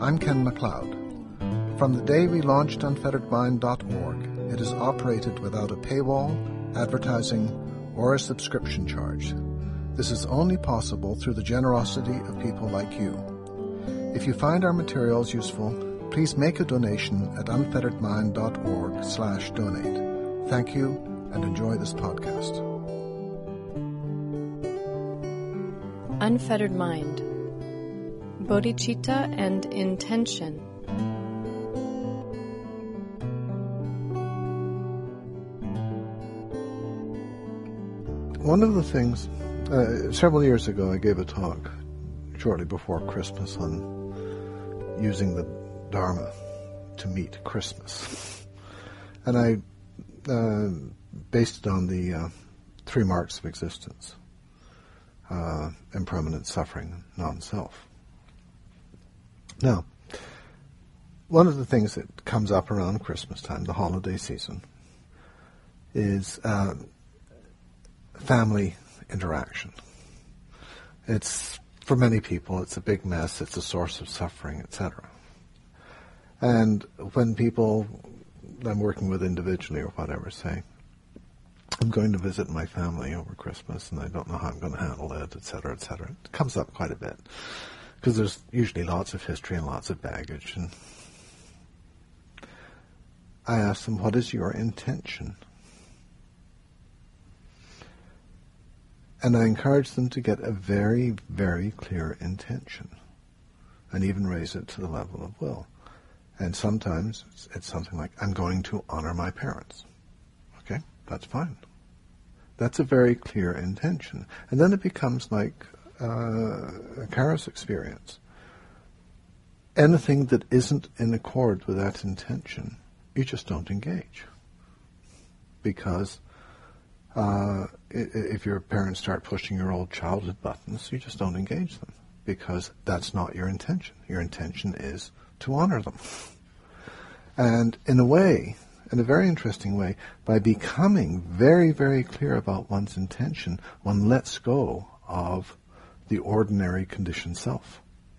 I'm Ken MacLeod. From the day we launched unfetteredmind.org, it is operated without a paywall, advertising, or a subscription charge. This is only possible through the generosity of people like you. If you find our materials useful, please make a donation at unfetteredmind.org/donate. Thank you, and enjoy this podcast. Unfettered Mind, Bodhicitta and Intention. One of the things, several years ago I gave a talk shortly before Christmas on using the Dharma to meet Christmas. And I based it on the 3 marks of existence. Impermanent, suffering, non-self. Now, one of the things that comes up around Christmas time, the holiday season, is family interaction. It's, for many people, it's a big mess, it's a source of suffering, etc. And when people I'm working with individually or whatever say, I'm going to visit my family over Christmas and I don't know how I'm going to handle it, etc., etc. It comes up quite a bit because there's usually lots of history and lots of baggage. And I ask them, what is your intention? And I encourage them to get a very, very clear intention and even raise it to the level of will. And sometimes it's something like, I'm going to honor my parents. Okay, that's fine. That's a very clear intention. And then it becomes like a Kairos experience. Anything that isn't in accord with that intention, you just don't engage. Because if your parents start pushing your old childhood buttons, you just don't engage them. Because that's not your intention. Your intention is to honor them. And in a way, in a very interesting way, by becoming very, very clear about one's intention, one lets go of the ordinary conditioned self.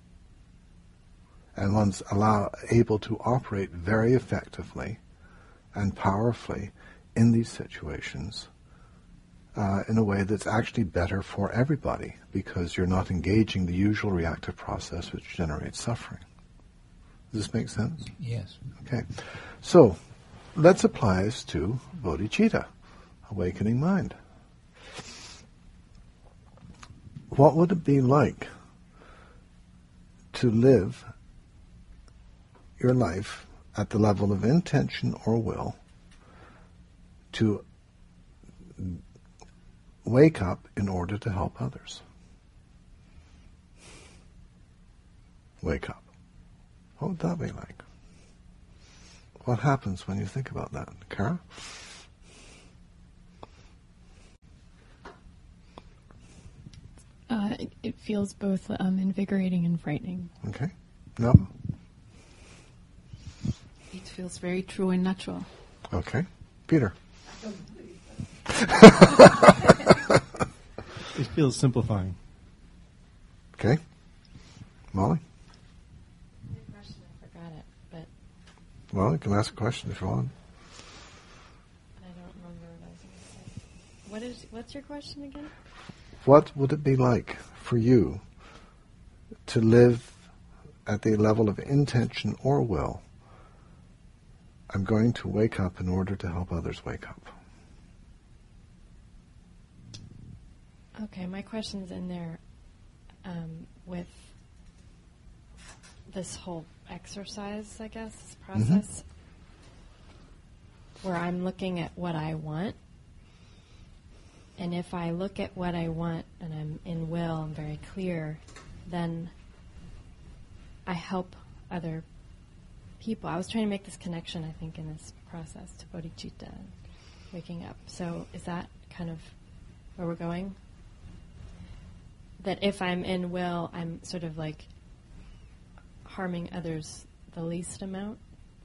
And one's able to operate very effectively and powerfully in these situations in a way that's actually better for everybody, because you're not engaging the usual reactive process which generates suffering. Does this make sense? Yes. Okay. So, let's apply this to bodhicitta, awakening mind. What would it be like to live your life at the level of intention or will to wake up in order to help others? Wake up. What would that be like? What happens when you think about that? Kara? It feels both invigorating and frightening. Okay. No? It feels very true and natural. Okay. Peter? It feels simplifying. Okay. Molly? I forgot it, but Well, you can ask a question if you want. I don't remember what I was going to say. What's your question again? What would it be like for you to live at the level of intention or will? I'm going to wake up in order to help others wake up. Okay, my question's in there with this whole exercise, I guess, this process, where I'm looking at what I want. And if I look at what I want and I'm in will, I'm very clear, then I help other people. I was trying to make this connection, I think, in this process to bodhicitta and waking up. So is that kind of where we're going? That if I'm in will, I'm sort of like harming others the least amount?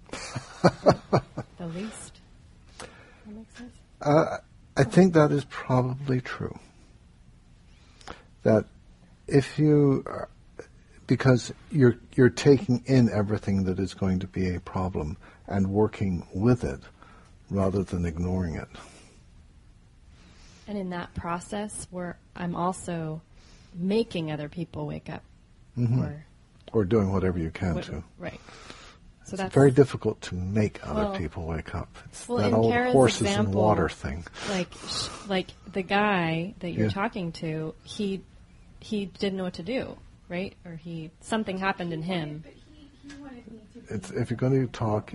The least? That makes sense? I think that is probably true. That if you because you're taking in everything that is going to be a problem and working with it rather than ignoring it. And in that process, where I'm also making other people wake up, Or doing whatever you can to. Right. So It's that's very difficult to make other people wake up. It's that in old Kara's horses example, and water thing. Like the guy that you're Yeah. talking to, he didn't know what to do, right? Or something happened in him. But he wanted me to. It's, if you're going to talk,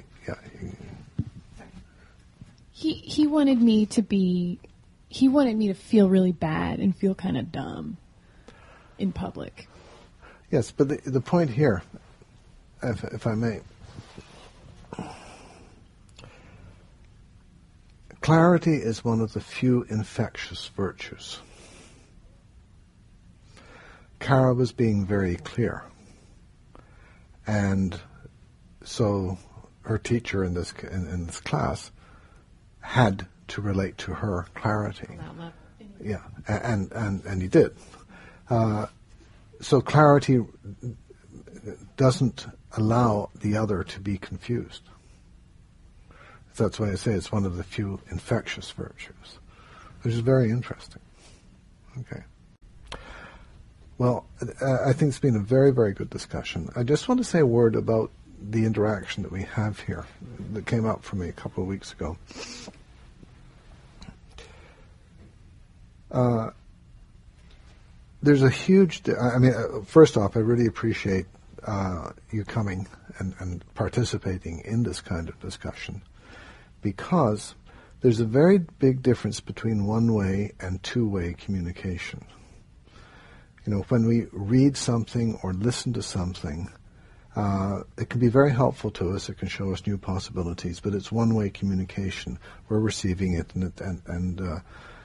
He wanted me to be. He wanted me to feel really bad and feel kind of dumb in public. yes, but the point here, if I may, clarity is one of the few infectious virtues. Kara was being very clear, and so her teacher in this class had to relate to her clarity. Yeah, and he did. So clarity doesn't allow the other to be confused. That's why I say it's one of the few infectious virtues, which is very interesting. Okay. Well, I think it's been a very, very good discussion. I just want to say a word about the interaction that we have here that came up for me a couple of weeks ago. There's a huge, first off, I really appreciate you coming and participating in this kind of discussion, because there's a very big difference between one-way and two-way communication. You know, when we read something or listen to something, it can be very helpful to us. It can show us new possibilities, but it's one-way communication. We're receiving it, and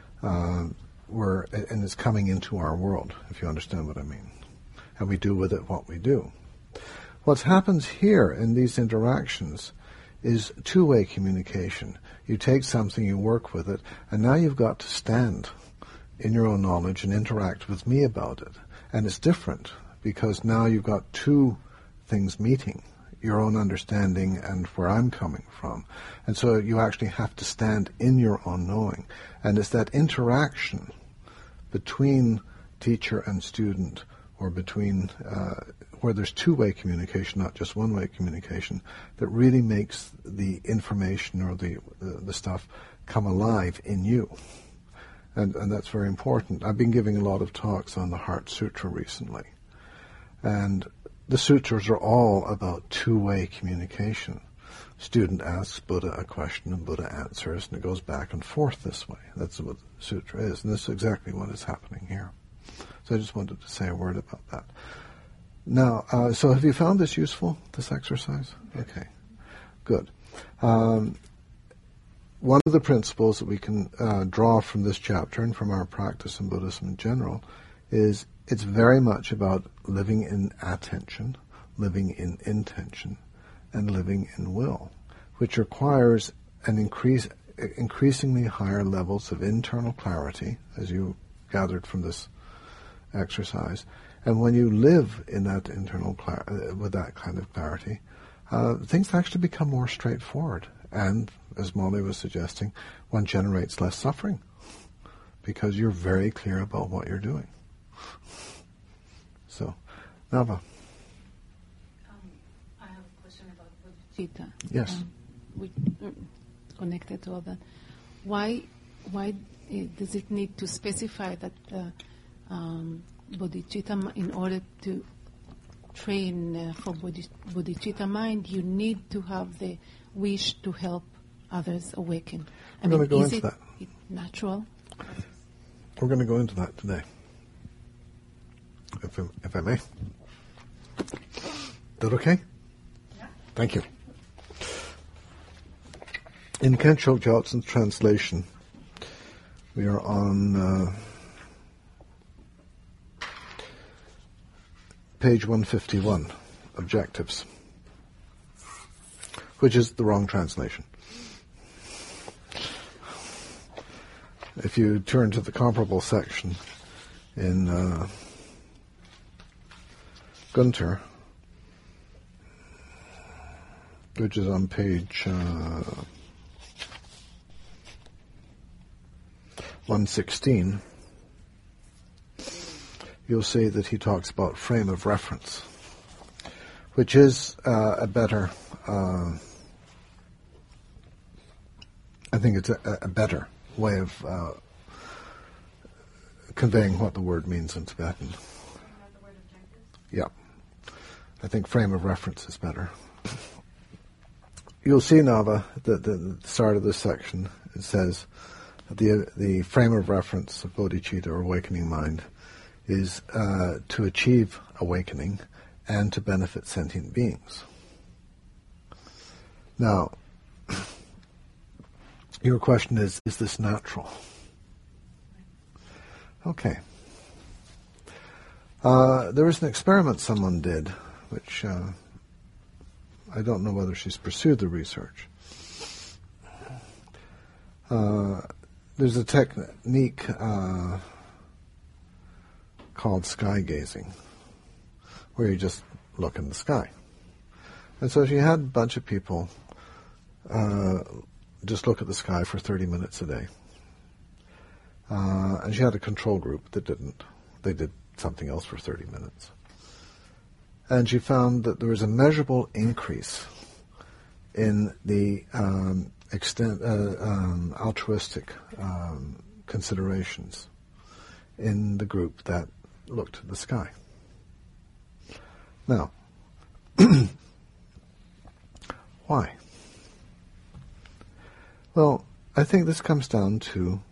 it's coming into our world, if you understand what I mean. And we do with it what we do. What happens here in these interactions is two-way communication. You take something, you work with it, and now you've got to stand in your own knowledge and interact with me about it. And it's different, because now you've got two things meeting, your own understanding and where I'm coming from. And so you actually have to stand in your own knowing. And it's that interaction between teacher and student, or between where there's two-way communication, not just one-way communication, that really makes the information or the stuff come alive in you. And that's very important. I've been giving a lot of talks on the Heart Sutra recently. And the sutras are all about two-way communication. Student asks Buddha a question and Buddha answers, and it goes back and forth this way. That's what the sutra is, and this is exactly what is happening here. So I just wanted to say a word about that. Now, so have you found this useful, this exercise? Okay, good. One of the principles that we can draw from this chapter and from our practice in Buddhism in general is it's very much about living in attention, living in intention, and living in will, which requires an increasingly higher levels of internal clarity, as you gathered from this exercise. And when you live in that internal with that kind of clarity, things actually become more straightforward. And, as Molly was suggesting, one generates less suffering, because you're very clear about what you're doing. So, Nava. I have a question about bodhicitta. Yes. Connected to all that. Why does it need to specify that bodhicitta, in order to train for bodhicitta mind, you need to have the wish to help others awaken? We're going to go into that. Is it natural? We're going to go into that today, if I may. Is that okay? Yeah. Thank you. In Kensho Gyaltsen's translation, we are on page 151, Objectives, which is the wrong translation. If you turn to the comparable section in Gunter, which is on page 116, you'll see that he talks about frame of reference, which is a better, I think it's a better way of conveying what the word means in Tibetan. Yeah. I think frame of reference is better. You'll see, Nava, that the start of this section, it says the frame of reference of bodhicitta, or awakening mind, is to achieve awakening and to benefit sentient beings. Now, your question is this natural? Okay. There was an experiment someone did, which I don't know whether she's pursued the research. There's a technique called sky gazing, where you just look in the sky. And so she had a bunch of people just look at the sky for 30 minutes a day. And she had a control group that didn't. They did something else for 30 minutes. And she found that there was a measurable increase in the altruistic considerations in the group that looked at the sky. Now, why? Well, I think this comes down to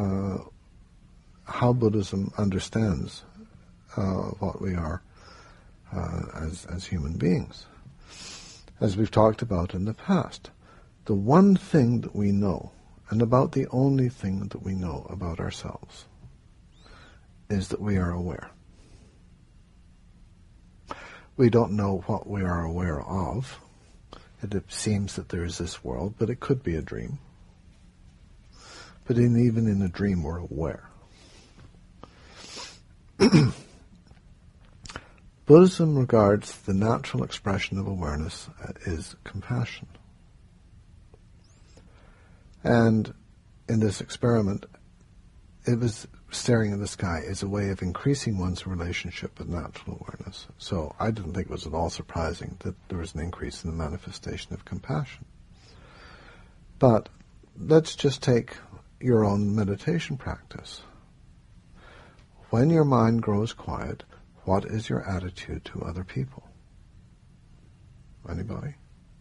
how Buddhism understands what we are as human beings. As we've talked about in the past, the one thing that we know, and about the only thing that we know about ourselves, is that we are aware. We don't know what we are aware of. It seems that there is this world, but it could be a dream. But even in a dream, we're aware. Buddhism regards the natural expression of awareness as compassion. And in this experiment, it was staring in the sky as a way of increasing one's relationship with natural awareness. So I didn't think it was at all surprising that there was an increase in the manifestation of compassion. But let's just take your own meditation practice. When your mind grows quiet, what is your attitude to other people? Anybody?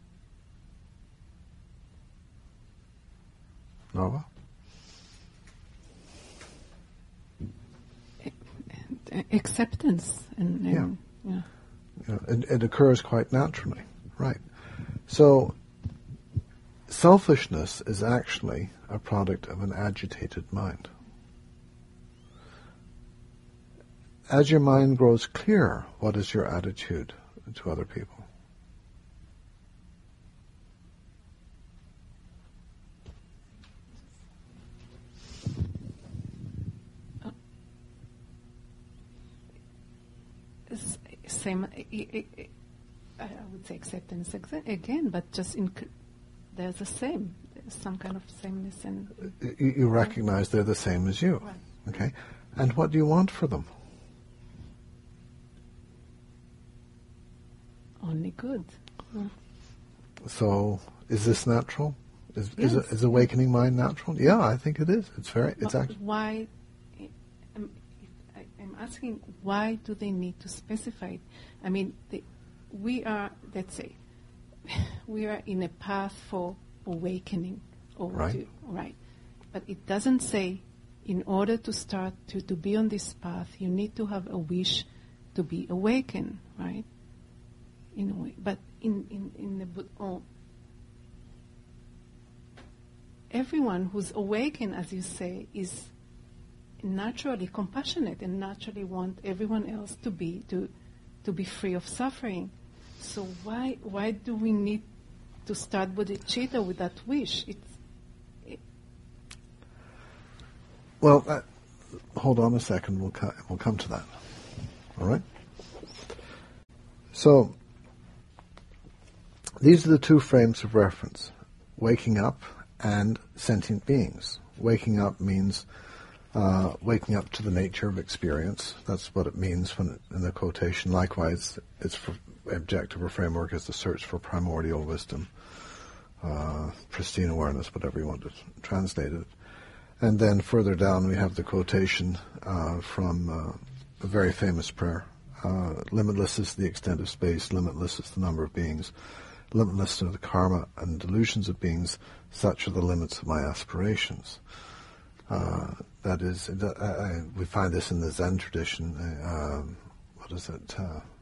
Nova? Acceptance. And yeah. It occurs quite naturally, right? So, selfishness is actually a product of an agitated mind. As your mind grows clearer, what is your attitude to other people? Same. I would say acceptance again, but just there's the same. There's some kind of sameness, and you recognize they're the same as you, right. Okay? And what do you want for them? Only good. Yeah. So, is this natural? Yes. Is awakening mind natural? Yeah, I think it is. It's actually. Why? I'm asking, why do they need to specify it? I mean, we are, let's say, we are in a path for awakening. Right. Right. But it doesn't say, in order to start to be on this path, you need to have a wish to be awakened, right? In a way. But in the everyone who's awakened, as you say, is naturally compassionate and naturally want everyone else to be free of suffering. So why do we need to start bodhicitta with that wish? Well, hold on a second. We'll come to that. All right. So, these are the two frames of reference, waking up and sentient beings. Waking up means waking up to the nature of experience. That's what it means when in the quotation. Likewise, its objective or framework is the search for primordial wisdom, pristine awareness, whatever you want to translate it. And then further down we have the quotation from a very famous prayer. Limitless is the extent of space, limitless is the number of beings, limitless are the karma and delusions of beings, such are the limits of my aspirations. That is, we find this in the Zen tradition. What is it?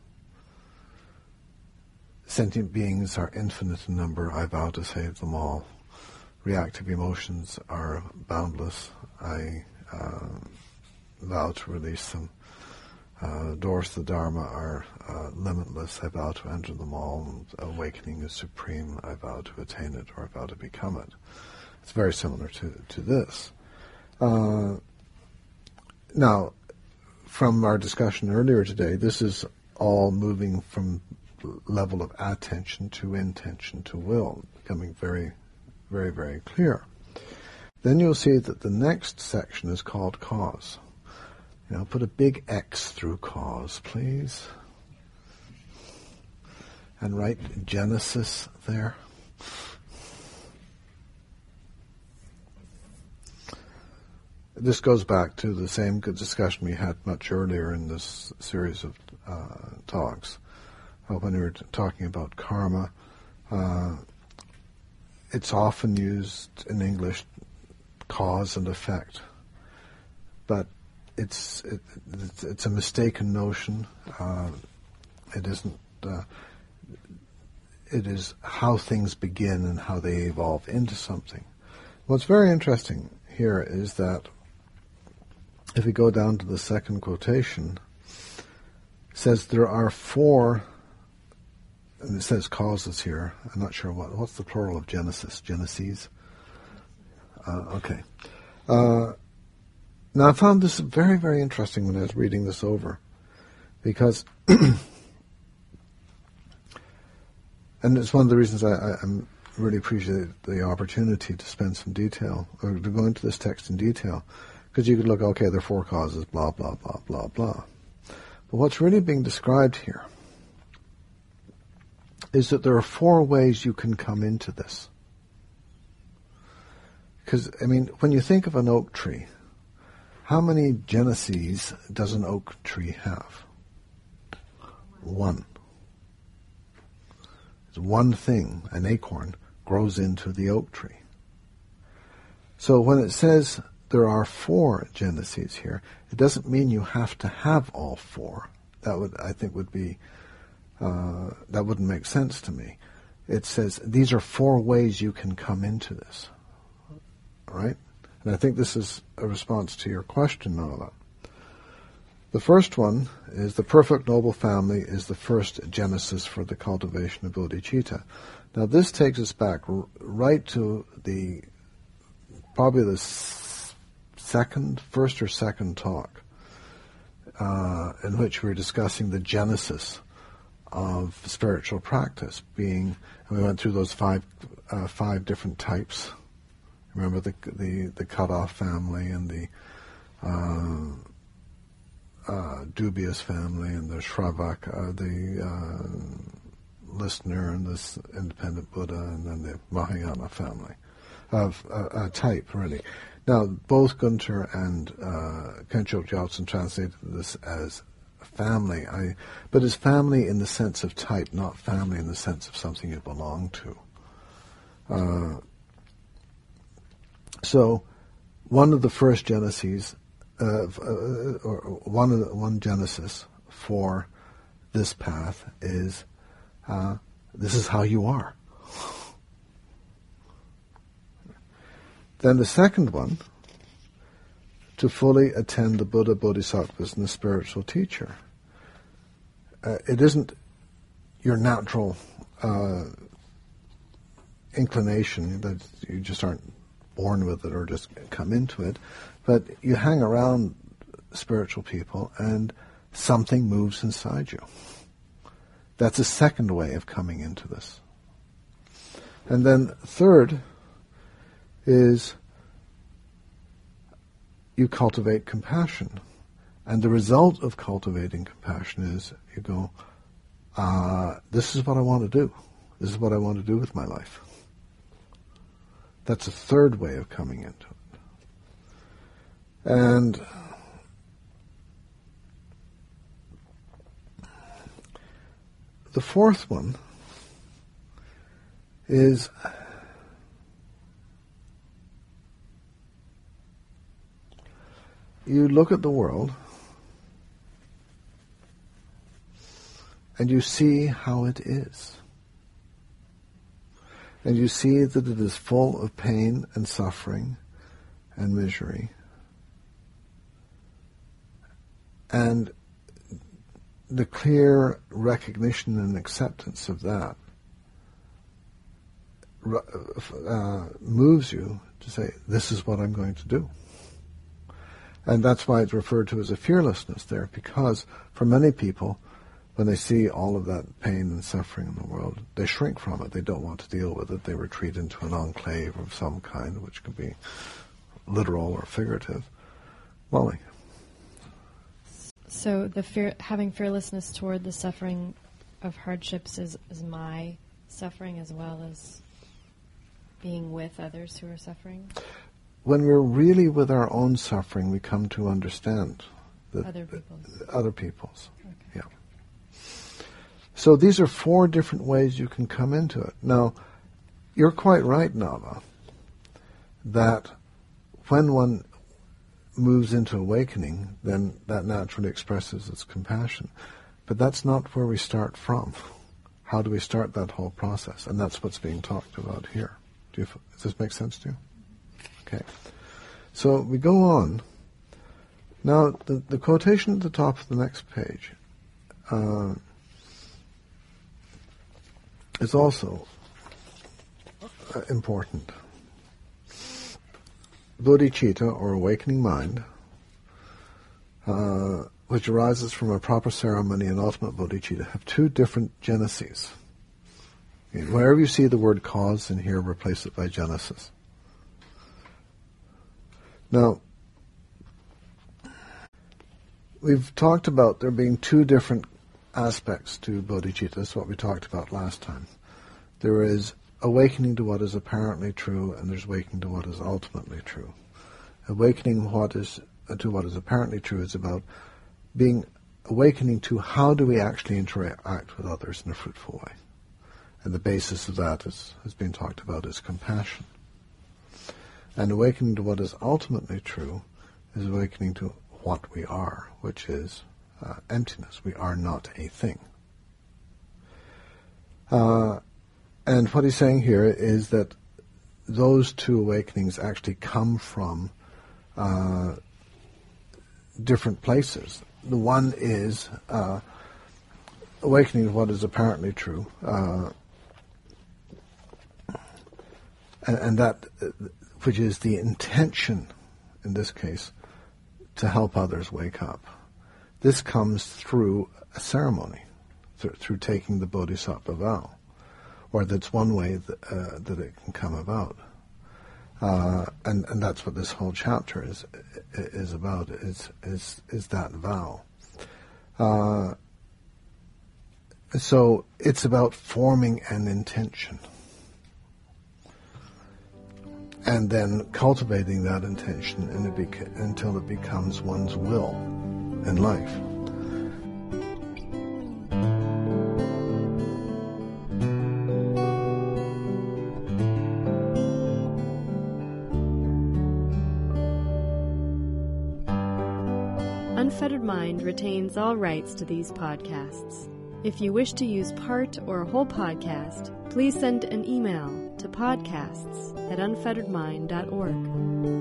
Sentient beings are infinite in number, I vow to save them all. Reactive emotions are boundless, I vow to release them. Doors to the Dharma are limitless, I vow to enter them all. Awakening is supreme, I vow to attain it, or I vow to become it. It's very similar to this. Now, from our discussion earlier today, this is all moving from level of attention to intention to will, becoming very, very, very clear. Then you'll see that the next section is called cause. Put a big X through cause, please. And write Genesis there. This goes back to the same good discussion we had much earlier in this series of talks. When we were talking about karma, it's often used in English, cause and effect. But it's a mistaken notion. It isn't. It is how things begin and how they evolve into something. What's very interesting here is that if we go down to the second quotation, it says there are four, and it says causes here. I'm not sure what's the plural of Genesis. Geneses. Okay. Now, I found this very, very interesting when I was reading this over, because, and it's one of the reasons I'm really appreciate the opportunity to spend some detail, or to go into this text in detail, because you could look, okay, there are four causes, blah, blah, blah, blah, blah. But what's really being described here is that there are four ways you can come into this. Because, when you think of an oak tree, how many geneses does an oak tree have? One. It's one thing, an acorn, grows into the oak tree. So when it says there are four geneses here, it doesn't mean you have to have all four. That wouldn't make sense to me. It says these are four ways you can come into this. All right? And I think this is a response to your question, Nala. The first one is the perfect noble family is the first genesis for the cultivation of bodhicitta. Now this takes us back right to probably the first or second talk, in which we were discussing the genesis of spiritual practice and we went through those five different types. Remember the cut-off family and the dubious family and the Shravaka, the listener and this independent Buddha, and then the Mahayana family of type, really. Now, both Gunter and Khenpo Gyaltsen translated this as family, but as family in the sense of type, not family in the sense of something you belong to. So, one of the first geneses, one genesis for this path is this is how you are. Then the second one, to fully attend the Buddha, Bodhisattvas, and the spiritual teacher. It isn't your natural inclination that you just aren't born with it or just come into it, but you hang around spiritual people and something moves inside you. That's a second way of coming into this. And then third is you cultivate compassion. And the result of cultivating compassion is you go, this is what I want to do. This is what I want to do with my life. That's a third way of coming into it. And the fourth one is you look at the world and you see how it is. And you see that it is full of pain and suffering and misery. And the clear recognition and acceptance of that moves you to say, this is what I'm going to do. And that's why it's referred to as a fearlessness there, because for many people, when they see all of that pain and suffering in the world, they shrink from it. They don't want to deal with it. They retreat into an enclave of some kind, which could be literal or figurative. Molly. So the having fearlessness toward the suffering of hardships is my suffering as well as being with others who are suffering? When we're really with our own suffering, we come to understand other people's. Okay. Yeah. So these are 4 different ways you can come into it. Now, you're quite right, Nava, that when one moves into awakening, then that naturally expresses its compassion. But that's not where we start from. How do we start that whole process? And that's what's being talked about here. Does this make sense to you? Okay. So we go on. Now, the quotation at the top of the next page is also important. Bodhicitta, or awakening mind, which arises from a proper ceremony and ultimate bodhicitta, have 2 different geneses. Wherever you see the word cause in here, replace it by genesis. Now, we've talked about there being 2 different aspects to bodhicitta. That's what we talked about last time. There is awakening to what is apparently true, and there's awakening to what is ultimately true. Awakening to what is apparently true is about awakening to how do we actually interact with others in a fruitful way. And the basis of that has been talked about as compassion. And awakening to what is ultimately true is awakening to what we are, which is emptiness. We are not a thing. And what he's saying here is that those 2 awakenings actually come from different places. The one is awakening to what is apparently true, and that which is the intention, in this case, to help others wake up. This comes through a ceremony, through taking the bodhisattva vow, or that's one way that it can come about. And that's what this whole chapter is about, is that vow. So it's about forming an intention, and then cultivating that intention until it becomes one's will in life. Unfettered Mind retains all rights to these podcasts. If you wish to use part or a whole podcast, please send an email to podcasts@unfetteredmind.org.